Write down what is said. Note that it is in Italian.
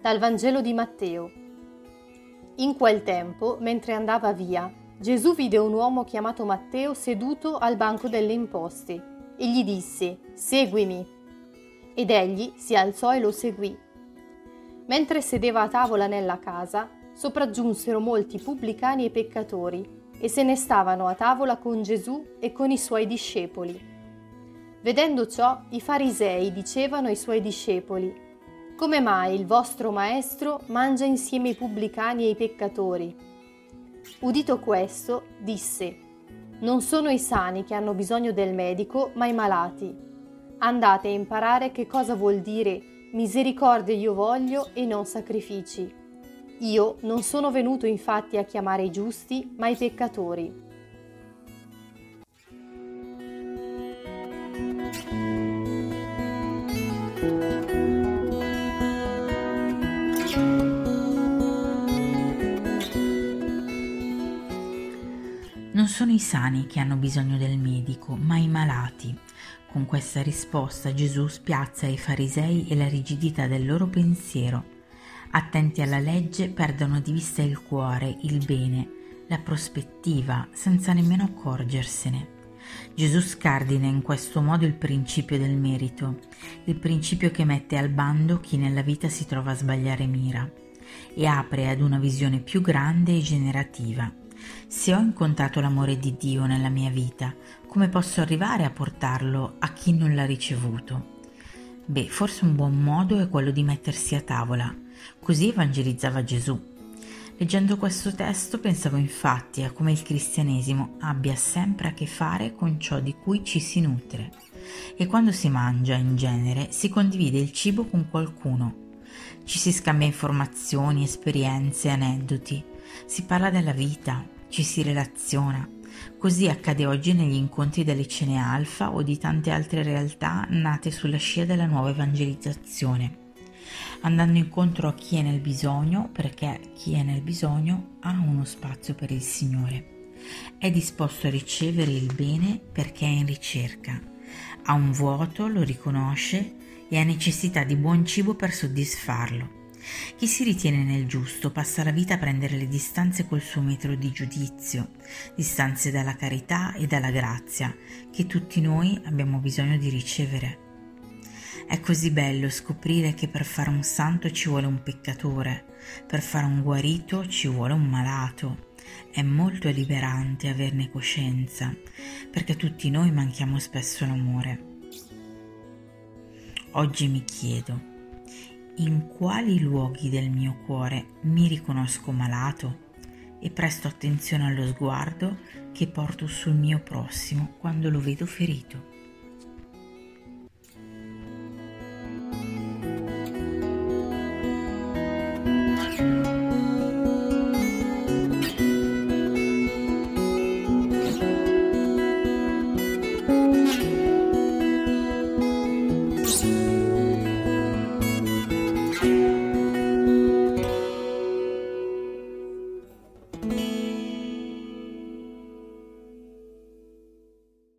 Dal Vangelo di Matteo. In quel tempo, mentre andava via, Gesù vide un uomo chiamato Matteo seduto al banco delle imposte e gli disse: «Seguimi». Ed egli si alzò e lo seguì. Mentre sedeva a tavola nella casa, sopraggiunsero molti pubblicani e peccatori e se ne stavano a tavola con Gesù e con i suoi discepoli. Vedendo ciò, i farisei dicevano ai suoi discepoli: «Come mai il vostro maestro mangia insieme ai pubblicani e ai peccatori?» Udito questo, disse: «Non sono i sani che hanno bisogno del medico, ma i malati. Andate a imparare che cosa vuol dire misericordie io voglio e non sacrifici. Io non sono venuto infatti a chiamare i giusti, ma i peccatori». Non sono i sani che hanno bisogno del medico, ma i malati. Con questa risposta Gesù spiazza i farisei e la rigidità del loro pensiero. Attenti alla legge, perdono di vista il cuore, il bene, la prospettiva, senza nemmeno accorgersene. Gesù scardina in questo modo il principio del merito, il principio che mette al bando chi nella vita si trova a sbagliare mira, e apre ad una visione più grande e generativa. Se ho incontrato l'amore di Dio nella mia vita, come posso arrivare a portarlo a chi non l'ha ricevuto? Forse un buon modo è quello di mettersi a tavola. Così evangelizzava Gesù. Leggendo questo testo pensavo infatti a come il cristianesimo abbia sempre a che fare con ciò di cui ci si nutre. E quando si mangia, in genere, si condivide il cibo con qualcuno. Ci si scambia informazioni, esperienze, aneddoti. Si parla della vita, ci si relaziona. Così accade oggi negli incontri delle cene alfa o di tante altre realtà nate sulla scia della nuova evangelizzazione, andando incontro a chi è nel bisogno, perché chi è nel bisogno ha uno spazio per il Signore. È disposto a ricevere il bene perché è in ricerca. Ha un vuoto, lo riconosce e ha necessità di buon cibo per soddisfarlo. Chi si ritiene nel giusto passa la vita a prendere le distanze col suo metro di giudizio, distanze dalla carità e dalla grazia che tutti noi abbiamo bisogno di ricevere. È così bello scoprire che per fare un santo ci vuole un peccatore, per fare un guarito ci vuole un malato. È molto liberante averne coscienza, perché tutti noi manchiamo spesso l'amore. Oggi mi chiedo: in quali luoghi del mio cuore mi riconosco malato e presto attenzione allo sguardo che porto sul mio prossimo quando lo vedo ferito?